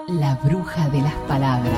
La bruja de las palabras.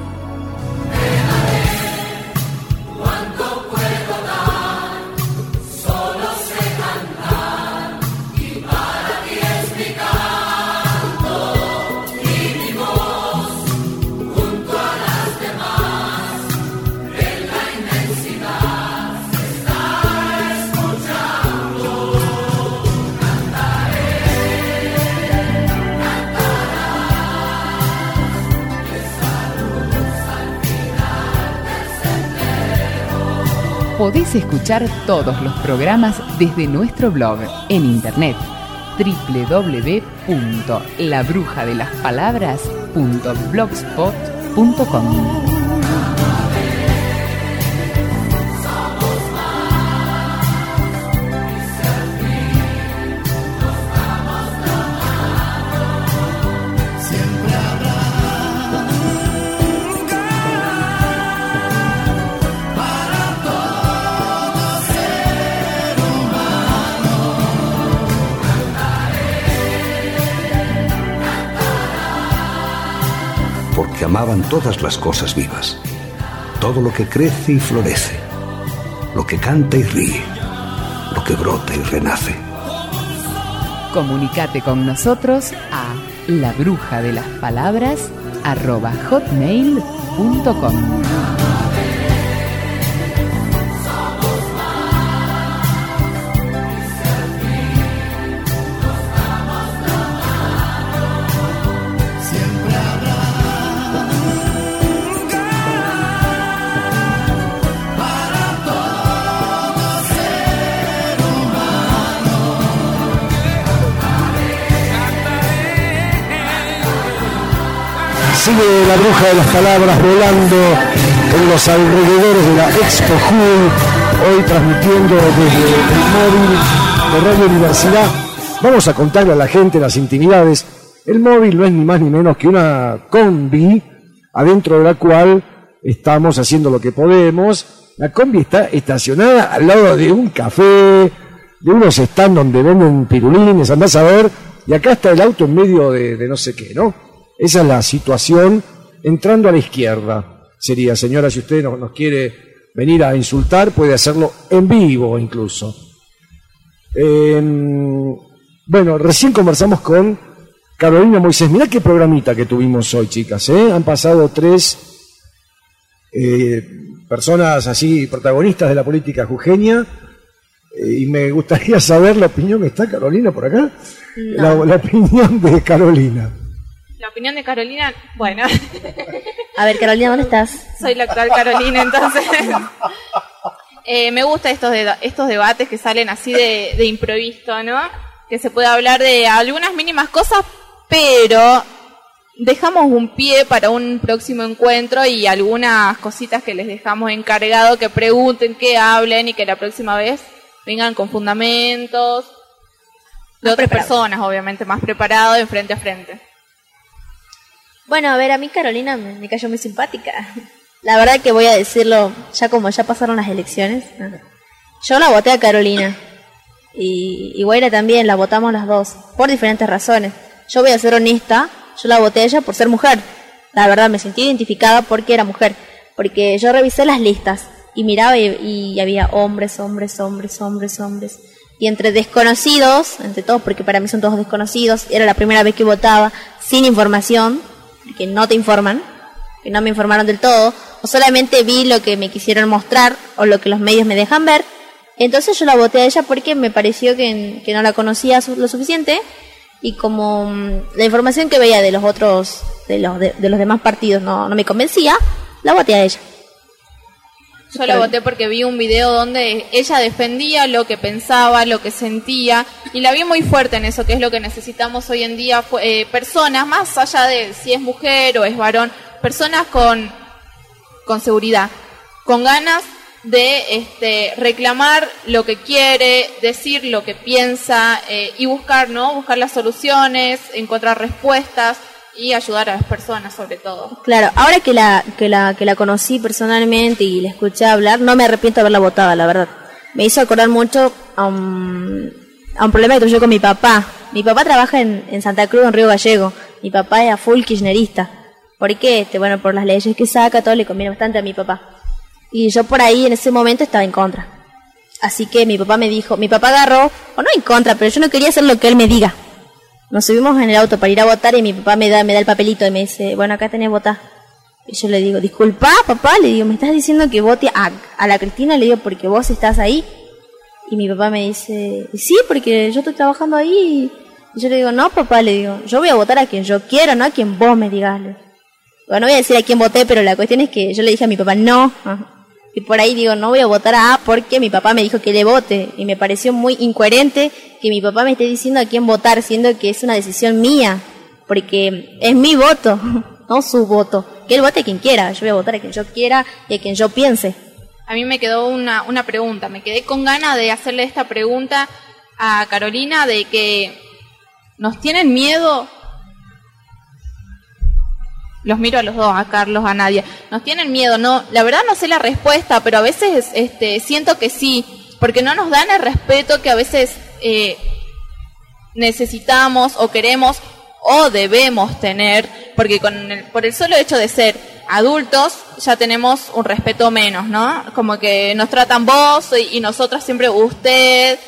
Podés escuchar todos los programas desde nuestro blog en internet www.labrujadelaspalabras.blogspot.com. Porque amaban todas las cosas vivas, todo lo que crece y florece, lo que canta y ríe, lo que brota y renace. Comunicate con nosotros a labrujadelaspalabras@hotmail.com. Sigue la bruja de las palabras volando en los alrededores de la Expo Jul, hoy transmitiendo desde el móvil de Radio Universidad. Vamos a contarle a la gente las intimidades. El móvil no es ni más ni menos que una combi, adentro de la cual estamos haciendo lo que podemos. La combi está estacionada al lado de un café, de unos stands donde venden pirulines, andás a ver, y acá está el auto en medio de no sé qué, ¿no? Esa es la situación. Entrando a la izquierda sería, señora, si usted nos quiere venir a insultar, puede hacerlo en vivo incluso. Bueno, recién conversamos con Carolina Moisés. Mirá qué programita que tuvimos hoy, chicas, ¿eh? Han pasado 3 personas así, protagonistas de la política jujeña, y me gustaría saber la opinión. ¿Está Carolina por acá? No. La opinión de Carolina. La opinión de Carolina, bueno. A ver, Carolina, ¿dónde estás? Soy la actual Carolina, entonces. Me gusta estos debates que salen así de improviso, ¿no? Que se puede hablar de algunas mínimas cosas, pero dejamos un pie para un próximo encuentro y algunas cositas que les dejamos encargado, que pregunten, que hablen y que la próxima vez vengan con fundamentos de otras personas, obviamente, más preparados, de frente a frente. Bueno, a ver, a mí Carolina me cayó muy simpática. La verdad que voy a decirlo, ya como ya pasaron las elecciones, yo la voté a Carolina. Y Guaira también, la votamos las dos, por diferentes razones. Yo voy a ser honesta, yo la voté a ella por ser mujer. La verdad, me sentí identificada porque era mujer. Porque yo revisé las listas y miraba y había hombres. Y entre desconocidos, entre todos, porque para mí son todos desconocidos, era la primera vez que votaba sin información, que no te informan, que no me informaron del todo, o solamente vi lo que me quisieron mostrar o lo que los medios me dejan ver. Entonces yo la voté a ella porque me pareció que no la conocía lo suficiente, y como la información que veía de los otros, de los demás partidos no me convencía, la voté a ella. Yo la voté porque vi un video donde ella defendía lo que pensaba, lo que sentía, y la vi muy fuerte en eso, que es lo que necesitamos hoy en día, personas, más allá de si es mujer o es varón, personas con seguridad, con ganas de reclamar lo que quiere, decir lo que piensa, y buscar las soluciones, encontrar respuestas y ayudar a las personas sobre todo. Claro, ahora que la conocí personalmente y la escuché hablar, no me arrepiento de haberla votado, la verdad. Me hizo acordar mucho a un problema que tuve yo con mi papá. Mi papá trabaja en Santa Cruz, en Río Gallego, Mi papá es a full kirchnerista. ¿Por qué? Bueno, por las leyes que saca, todo le conviene bastante a mi papá. Y yo por ahí en ese momento estaba en contra. Así que mi papá me dijo, mi papá agarró, o no en contra, pero yo no quería hacer lo que él me diga. Nos subimos en el auto para ir a votar y mi papá me da el papelito y me dice, bueno, acá tenés votar. Y yo le digo, disculpa, papá, le digo, ¿me estás diciendo que vote a la Cristina? Le digo, porque vos estás ahí. Y mi papá me dice, sí, porque yo estoy trabajando ahí. Y yo le digo, no, papá, le digo, yo voy a votar a quien yo quiero, no a quien vos me digas. Bueno, no voy a decir a quién voté, pero la cuestión es que yo le dije a mi papá, no. Y por ahí digo, no voy a votar a A porque mi papá me dijo que le vote. Y me pareció muy incoherente que mi papá me esté diciendo a quién votar, siendo que es una decisión mía. Porque es mi voto, no su voto. Que él vote a quien quiera, yo voy a votar a quien yo quiera y a quien yo piense. A mí me quedó una pregunta, me quedé con ganas de hacerle esta pregunta a Carolina de que ¿nos tienen miedo? Los miro a los dos, a Carlos, a Nadia. ¿Nos tienen miedo? No, la verdad no sé la respuesta, pero a veces siento que sí, porque no nos dan el respeto que a veces necesitamos o queremos o debemos tener, porque por el solo hecho de ser adultos ya tenemos un respeto menos, ¿no? Como que nos tratan vos y nosotras siempre usted,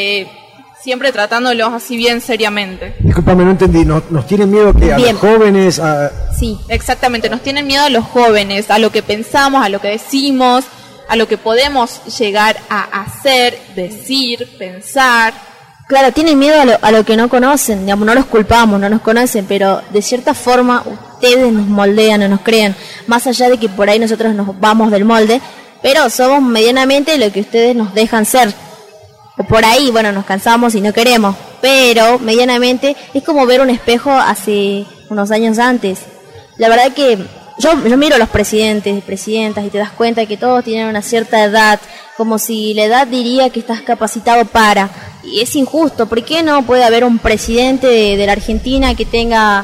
siempre tratándolos así bien seriamente. Discúlpame, no entendí, ¿nos tienen miedo que a Bien. los jóvenes? Sí, exactamente, nos tienen miedo a los jóvenes, a lo que pensamos, a lo que decimos, a lo que podemos llegar a hacer, decir, pensar. Claro, tienen miedo a lo que no conocen, digamos, no los culpamos, no nos conocen, pero de cierta forma ustedes nos moldean o nos crean, más allá de que por ahí nosotros nos vamos del molde, pero somos medianamente lo que ustedes nos dejan ser. O por ahí, bueno, nos cansamos y no queremos, pero medianamente es como ver un espejo hace unos años antes. La verdad que yo miro a los presidentes y presidentas y te das cuenta que todos tienen una cierta edad, como si la edad diría que estás capacitado para. Y es injusto, ¿por qué no puede haber un presidente de la Argentina que tenga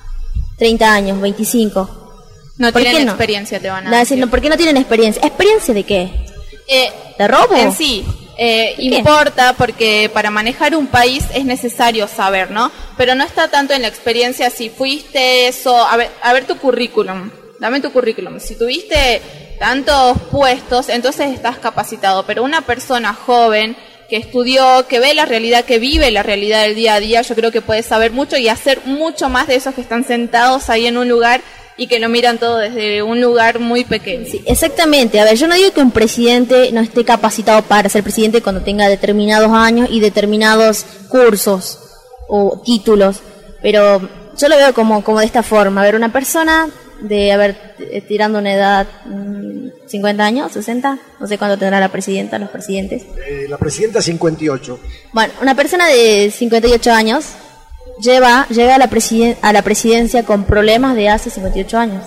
30 años, 25? No ¿Por tienen qué no? experiencia, te van a No, decir. ¿por qué no tienen experiencia? ¿Experiencia de qué? ¿De robo? En sí, importa porque para manejar un país es necesario saber, ¿no? Pero no está tanto en la experiencia si fuiste eso, a ver tu currículum, dame tu currículum. Si tuviste tantos puestos, entonces estás capacitado, pero una persona joven que estudió, que ve la realidad, que vive la realidad del día a día, yo creo que puede saber mucho y hacer mucho más de esos que están sentados ahí en un lugar y que lo miran todo desde un lugar muy pequeño. Sí, exactamente. A ver, yo no digo que un presidente no esté capacitado para ser presidente cuando tenga determinados años y determinados cursos o títulos, pero yo lo veo como de esta forma. A ver, una persona tirando una edad 50 años, 60, no sé cuánto tendrá la presidenta, los presidentes. La presidenta 58. Bueno, una persona de 58 años llega a la presidencia con problemas de hace 58 años.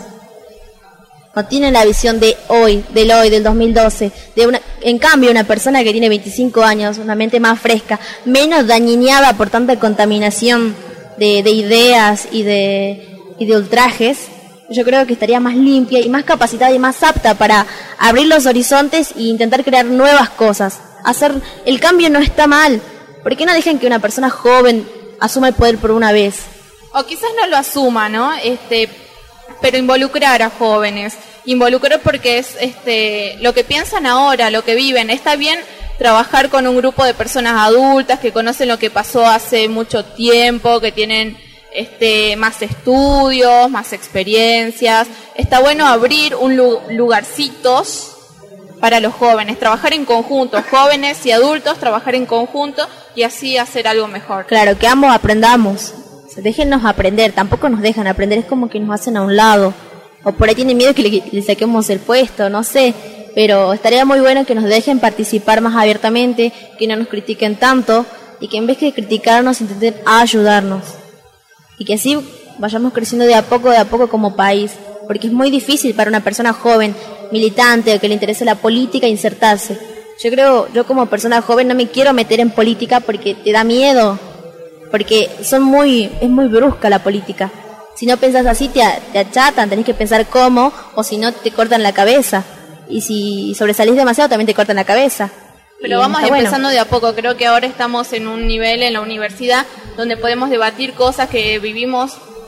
No tiene la visión de hoy, del 2012. En cambio, una persona que tiene 25 años, una mente más fresca, menos dañineada por tanta contaminación de ideas y de ultrajes, yo creo que estaría más limpia y más capacitada y más apta para abrir los horizontes e intentar crear nuevas cosas. El cambio no está mal. ¿Por qué no dejan que una persona joven asuma el poder por una vez? O quizás no lo asuma, ¿no? Pero involucrar a jóvenes, involucrar porque es lo que piensan ahora, lo que viven. Está bien trabajar con un grupo de personas adultas que conocen lo que pasó hace mucho tiempo, que tienen más estudios, más experiencias. Está bueno abrir lugarcitos para los jóvenes, trabajar en conjunto, jóvenes y adultos, trabajar en conjunto y así hacer algo mejor. Claro, que ambos aprendamos. Déjennos aprender, tampoco nos dejan aprender, es como que nos hacen a un lado. O por ahí tienen miedo que le saquemos el puesto, no sé. Pero estaría muy bueno que nos dejen participar más abiertamente, que no nos critiquen tanto y que en vez de criticarnos intenten ayudarnos. Y que así vayamos creciendo de a poco como país. Porque es muy difícil para una persona joven, militante o que le interese la política insertarse. Yo como persona joven no me quiero meter en política porque te da miedo. Porque es muy brusca la política. Si no pensás así te achatan, tenés que pensar cómo, o si no te cortan la cabeza. Y si sobresalís demasiado también te cortan la cabeza. Pero vamos empezando de a poco. Creo que ahora estamos en un nivel en la universidad donde podemos debatir cosas que vivimos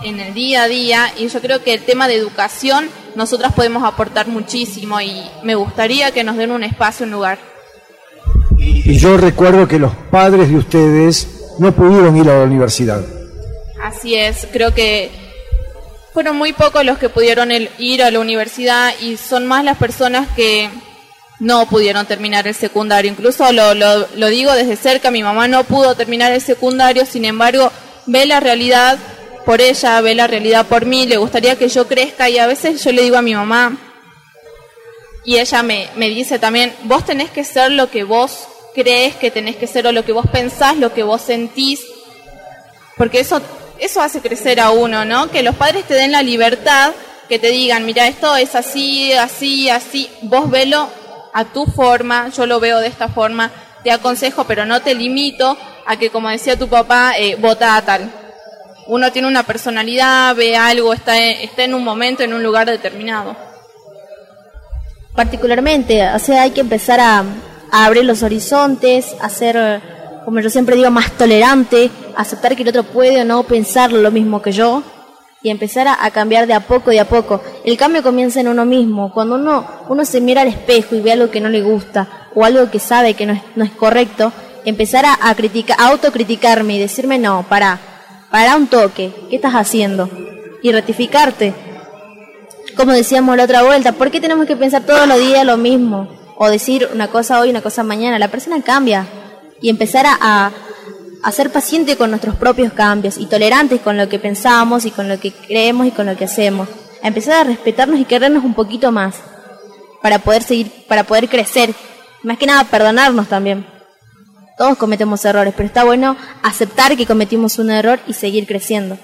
en el día a día, y yo creo que el tema de educación nosotras podemos aportar muchísimo y me gustaría que nos den un espacio, un lugar. Y yo recuerdo que los padres de ustedes no pudieron ir a la universidad. Así es, creo que fueron muy pocos los que pudieron ir a la universidad y son más las personas que no pudieron terminar el secundario. Incluso lo digo desde cerca, mi mamá no pudo terminar el secundario, sin embargo ve la realidad por ella, ve la realidad por mí, le gustaría que yo crezca, y a veces yo le digo a mi mamá, y ella me dice también, vos tenés que ser lo que vos crees que tenés que ser, o lo que vos pensás, lo que vos sentís, porque eso hace crecer a uno, ¿no? Que los padres te den la libertad, que te digan, mira, esto es así, así, así, vos velo a tu forma, yo lo veo de esta forma, te aconsejo, pero no te limito a que, como decía tu papá, vota a tal. Uno tiene una personalidad, ve algo, está en un momento, en un lugar determinado. Particularmente, o sea, hay que empezar a abrir los horizontes, a ser, como yo siempre digo, más tolerante, aceptar que el otro puede o no pensar lo mismo que yo, y empezar a cambiar de a poco. El cambio comienza en uno mismo. Cuando uno se mira al espejo y ve algo que no le gusta, o algo que sabe que no es correcto, empezar a criticar, a autocriticarme y decirme, no, para un toque, ¿qué estás haciendo? Y rectificarte. Como decíamos la otra vuelta, ¿por qué tenemos que pensar todos los días lo mismo? O decir una cosa hoy, una cosa mañana. La persona cambia. Y empezar a ser paciente con nuestros propios cambios y tolerantes con lo que pensamos y con lo que creemos y con lo que hacemos. A empezar a respetarnos y querernos un poquito más para poder seguir, para poder crecer. Más que nada, perdonarnos también. Todos cometemos errores, pero está bueno aceptar que cometimos un error y seguir creciendo.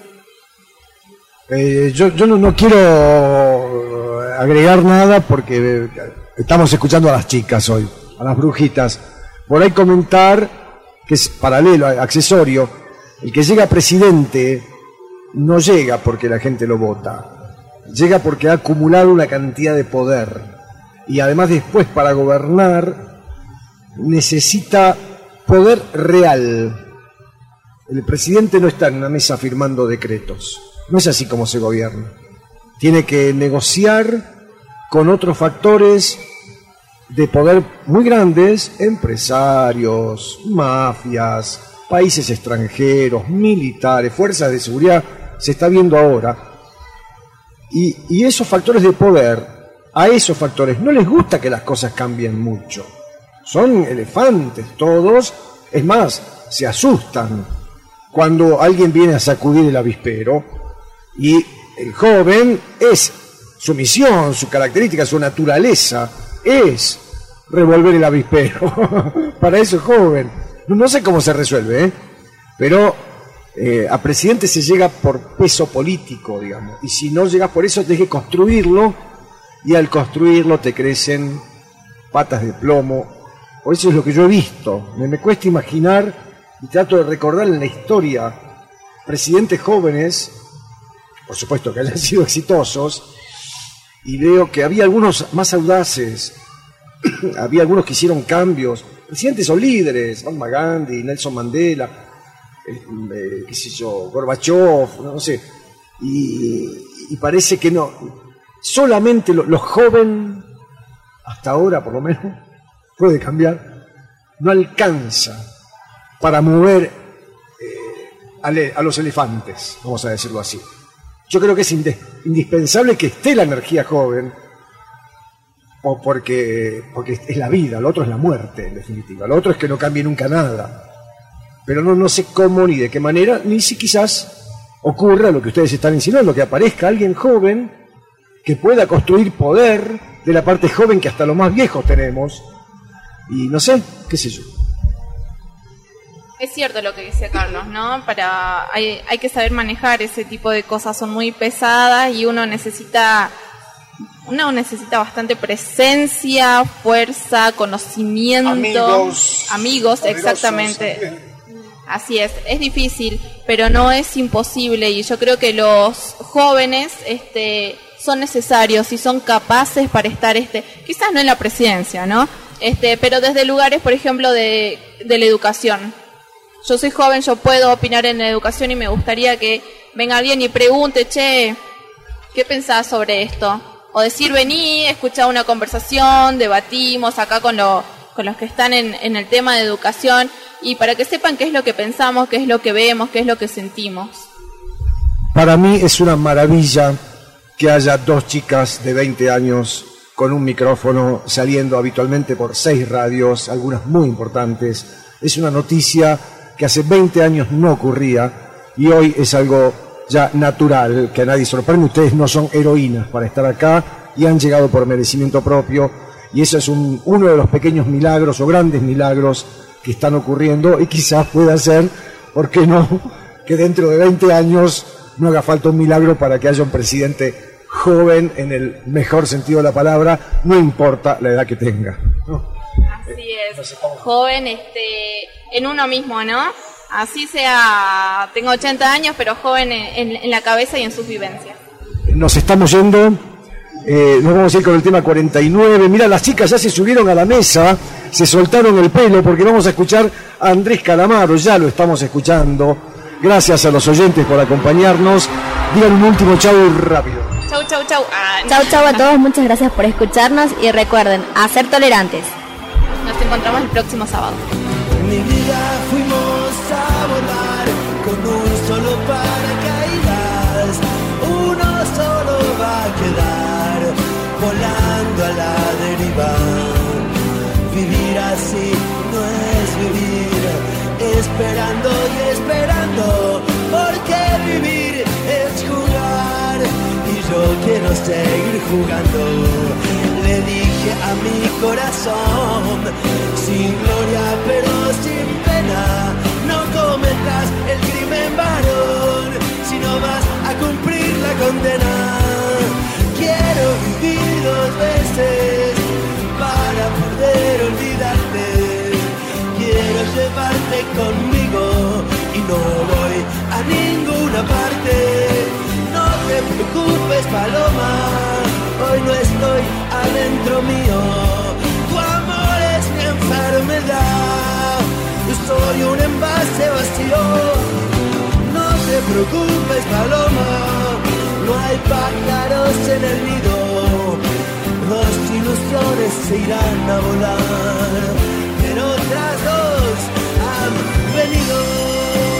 Yo no quiero agregar nada porque estamos escuchando a las chicas hoy, a las brujitas. Por ahí comentar, que es paralelo, accesorio, el que llega presidente no llega porque la gente lo vota, llega porque ha acumulado una cantidad de poder y además después para gobernar necesita poder real. El presidente no está en una mesa firmando decretos. No es así como se gobierna. Tiene que negociar con otros factores de poder muy grandes, empresarios, mafias, países extranjeros, militares, fuerzas de seguridad, se está viendo ahora. Y esos factores de poder, a esos factores no les gusta que las cosas cambien mucho. Son elefantes todos, es más, se asustan cuando alguien viene a sacudir el avispero. Y el joven es su misión, su característica, su naturaleza, es revolver el avispero. Para eso es joven. No sé cómo se resuelve, pero a presidente se llega por peso político, digamos. Y si no llegas por eso, tenés que construirlo, y al construirlo te crecen patas de plomo. Por eso es lo que yo he visto. Me cuesta imaginar, y trato de recordar en la historia, presidentes jóvenes, por supuesto que hayan sido exitosos, y veo que había algunos más audaces, había algunos que hicieron cambios, presidentes o líderes, Mahatma Gandhi, Nelson Mandela, qué sé yo, Gorbachev, no sé, y parece que no, solamente los jóvenes, hasta ahora por lo menos, puede cambiar, no alcanza para mover a los elefantes, vamos a decirlo así. Yo creo que es indispensable que esté la energía joven, porque es la vida, lo otro es la muerte, en definitiva. Lo otro es que no cambie nunca nada. Pero no sé cómo ni de qué manera, ni si quizás ocurra lo que ustedes están insinuando, que aparezca alguien joven que pueda construir poder de la parte joven que hasta los más viejos tenemos. Y no sé, qué sé yo. Es cierto lo que dice Carlos, ¿no? Hay que saber manejar ese tipo de cosas, son muy pesadas y uno necesita bastante presencia, fuerza, conocimiento, amigos, exactamente. Así es difícil, pero no es imposible, y yo creo que los jóvenes son necesarios y son capaces para estar quizás no en la presidencia, ¿no? Pero desde lugares, por ejemplo, de la educación. Yo soy joven, yo puedo opinar en la educación y me gustaría que venga alguien y pregunte, che, ¿qué pensás sobre esto? O decir, vení, escuchá una conversación, debatimos acá con los que están en el tema de educación, y para que sepan qué es lo que pensamos, qué es lo que vemos, qué es lo que sentimos. Para mí es una maravilla que haya 2 chicas de 20 años con un micrófono saliendo habitualmente por 6 radios, algunas muy importantes. Es una noticia que hace 20 años no ocurría y hoy es algo ya natural, que a nadie sorprende. Ustedes no son heroínas para estar acá y han llegado por merecimiento propio, y eso es uno de los pequeños milagros o grandes milagros que están ocurriendo, y quizás pueda ser, ¿por qué no?, que dentro de 20 años no haga falta un milagro para que haya un presidente joven en el mejor sentido de la palabra, no importa la edad que tenga, ¿no? Así es, joven en uno mismo, ¿no? Así sea, tengo 80 años, pero joven en la cabeza y en sus vivencias. Nos estamos yendo, nos vamos a ir con el tema 49. Mira, las chicas ya se subieron a la mesa, se soltaron el pelo, porque vamos a escuchar a Andrés Calamaro, ya lo estamos escuchando. Gracias a los oyentes por acompañarnos. Digan un último chau rápido. Chau, chau, chau. Chau a todos, muchas gracias por escucharnos y recuerden, a ser tolerantes. Nos encontramos el próximo sábado. En mi vida fuimos a volar con un solo paracaídas, uno solo va a quedar volando a la deriva. Vivir así no es vivir, esperando y esperando, porque vivir es jugar y yo quiero seguir jugando. Le dije a mi corazón, sin gloria pero sin pena, no cometas el crimen varón, si no vas a cumplir la condena. Quiero vivir 2 veces para poder olvidarte, quiero llevarte conmigo y no voy a ninguna parte. No te preocupes, paloma, hoy no estoy adentro mío, tu amor es mi enfermedad, soy un envase vacío. No te preocupes, paloma, no hay pájaros en el nido, 2 ilusiones se irán a volar, pero otras 2 han venido.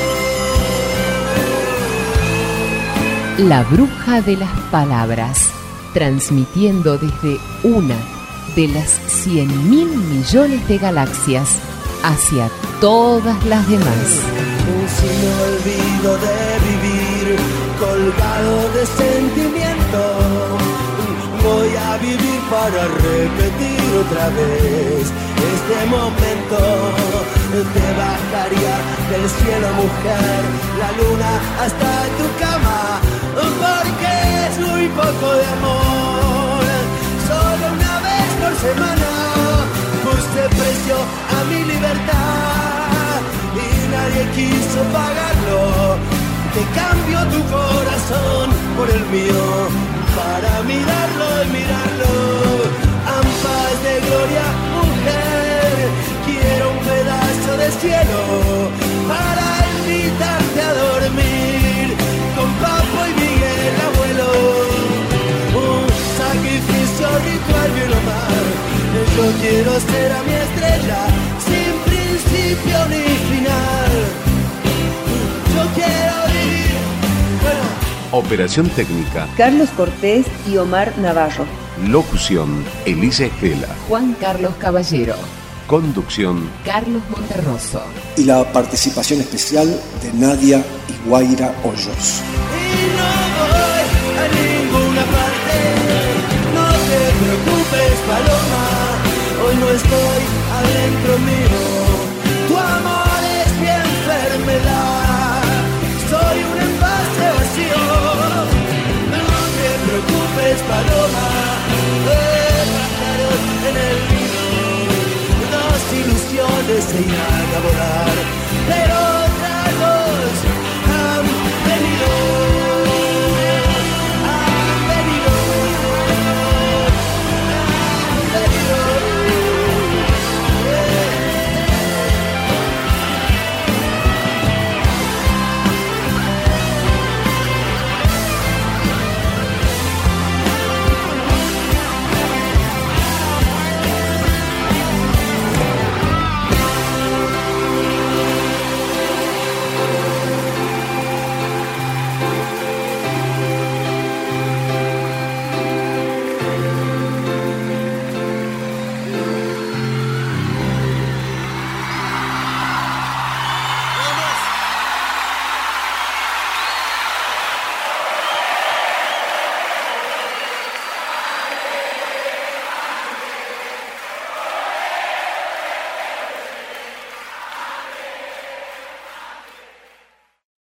La bruja de las palabras, transmitiendo desde una de las 100.000 millones de galaxias hacia todas las demás. Sin olvido de vivir, colgado de sentimiento, voy a vivir para repetir otra vez este momento. Te bajaría del cielo, mujer, la luna hasta tu cama, porque es muy poco de amor. Solo una vez por semana puse precio a mi libertad y nadie quiso pagarlo. Te cambio tu corazón por el mío para mirarlo y mirarlo. Ampas de gloria, mujer, quiero un pedazo de cielo para invitarte a dormir con Papo y Miguel, abuelo. Un sacrificio ritual bien o mal, yo quiero ser a mi estrella sin principio ni final. Yo quiero vivir, Operación técnica, Carlos Cortés y Omar Navarro. locución, Elisa Estela, Juan Carlos Caballero, conducción, Carlos Monterroso. Y la participación especial de Nadia y Guaira Hoyos. y no voy a ninguna parte. No te preocupes, paloma, hoy no estoy adentro mío. Tu amor es mi enfermedad, soy un envase vacío. No te preocupes, paloma, pájaros en el nido, 2 ilusiones se irán a volar, pero